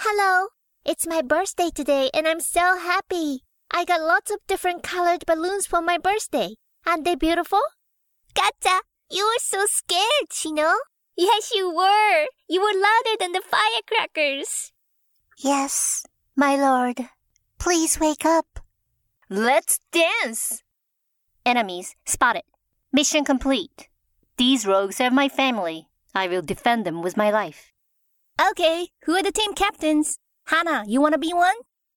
Hello. It's my birthday today and I'm so happy. I got lots of different colored balloons for my birthday. Aren't they beautiful? Katja, you were so scared, Chino. Yes, you were. You were louder than the firecrackers. Yes, my lord. Please wake up. Let's dance! Enemies spotted. Mission complete. These rogues are my family. I will defend them with my life. Okay, who are the team captains? Hana, you want to be one?